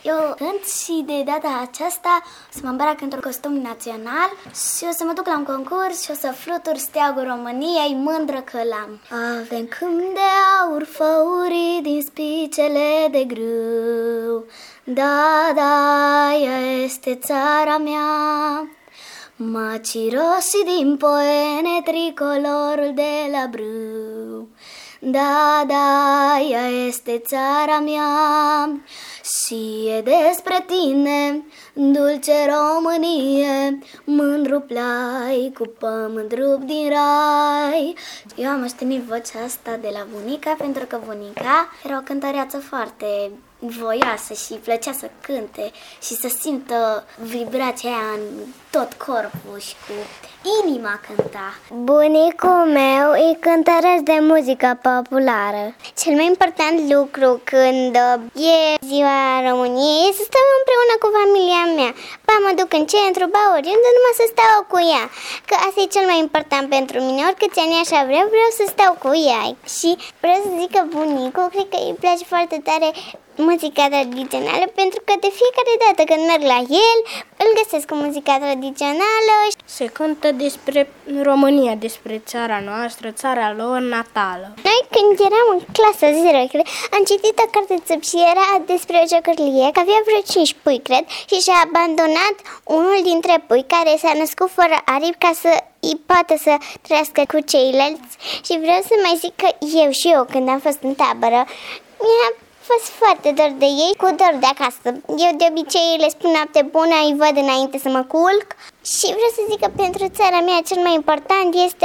Eu cânt și de data aceasta o să mă îmbrac într-un costum național și o să mă duc la un concurs și o să flutur steagul României, mândră că l-am. Avem câmp de aur făurii din spicele de grâu. Da, da, ea este țara mea. Maciroșii din poene, tricolorul de la brâu. Da, da, ea este țara mea. Și e despre tine, dulce Românie, mândru plai cu pământ rup din rai. Eu am moștenit vocea asta de la bunica, pentru că bunica era o cântăreață foarte voioasă și îi plăcea să cânte și să simtă vibrația aia în tot corpul și cu inima cânta. Bunicul meu e cântăreț de muzică populară. Cel mai important lucru când e ziua României e să stau împreună cu familia mea. Ba mă duc în centru, ba oriunde, numai să stau cu ea. Că asta e cel mai important pentru mine. Oricâți ani așa vreau să stau cu ea. Și vreau să zic că bunicul, cred că îi place foarte tare muzica tradițională, pentru că de fiecare dată când merg la el, îl găsesc cu muzica tradițională. Se cântă despre România, despre țara noastră, țara lor natală. Noi când eram în clasa 0, cred, am citit o carte și era despre o ciocărlie, că avea vreo 5 pui, cred, și și-a abandonat unul dintre pui care s-a născut fără aripi ca să îi poate să trăiască cu ceilalți. Și vreau să mai zic că eu când am fost în tabără, mi-a fost foarte dor de ei, cu dor de acasă. Eu de obicei le spun noapte bună, îi văd înainte să mă culc. Și vreau să zic că pentru țara mea cel mai important este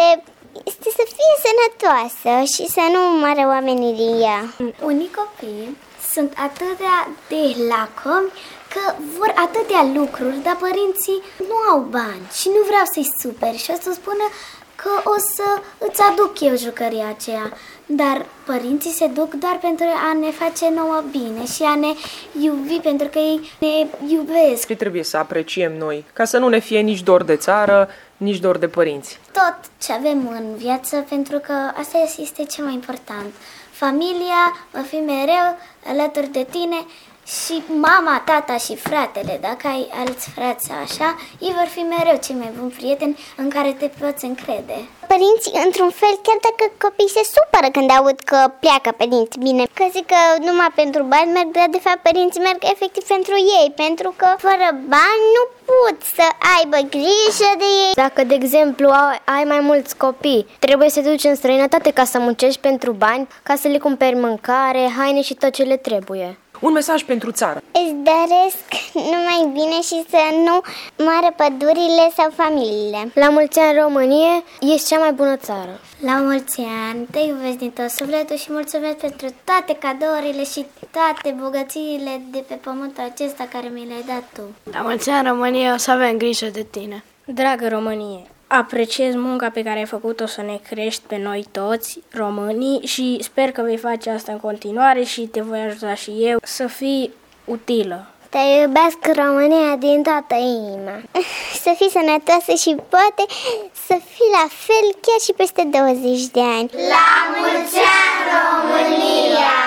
să fie sănătoasă și să nu moară oamenii din ea. Unii copii sunt atâtea de lacomi că vor atâtea lucruri, dar părinții nu au bani și nu vreau să-i superi și o să spună că o să îți aduc eu jucăria aceea. Dar părinții se duc doar pentru a ne face nouă bine și a ne iubi, pentru că ei ne iubesc. Ce trebuie să apreciem noi, ca să nu ne fie nici dor de țară, nici dor de părinți? Tot ce avem în viață, pentru că asta este cel mai important. Familia va fi mereu alături de tine și mama, tata și fratele, dacă ai alți frați sau așa, ei vor fi mereu cei mai buni prieteni în care te poți încrede. Părinții, într-un fel, chiar dacă copiii se supără când aud că pleacă părinți, bine, că zic că numai pentru bani merg, dar de fapt părinții merg efectiv pentru ei, pentru că fără bani nu pot să aibă grijă de ei. Dacă, de exemplu, ai mai mulți copii, trebuie să te duci în străinătate ca să muncești pentru bani, ca să le cumperi mâncare, haine și tot ce le trebuie. Un mesaj pentru țară. Îți doresc numai bine și să nu moară pădurile sau familiile. La mulți ani, Românie, ești cea mai bună țară. La mulți ani, te iubesc din tot sufletul și mulțumesc pentru toate cadourile și toate bogățiile de pe pământul acesta care mi le-ai dat tu. La mulți ani, România, o să avem grijă de tine. Dragă Românie, apreciez munca pe care ai făcut-o să ne crești pe noi toți, românii, și sper că vei face asta în continuare și te voi ajuta și eu să fii utilă. Te iubesc, România, din toată inima. Să fii sănătoasă și poate să fii la fel chiar și peste 20 de ani. La mulți ani, România!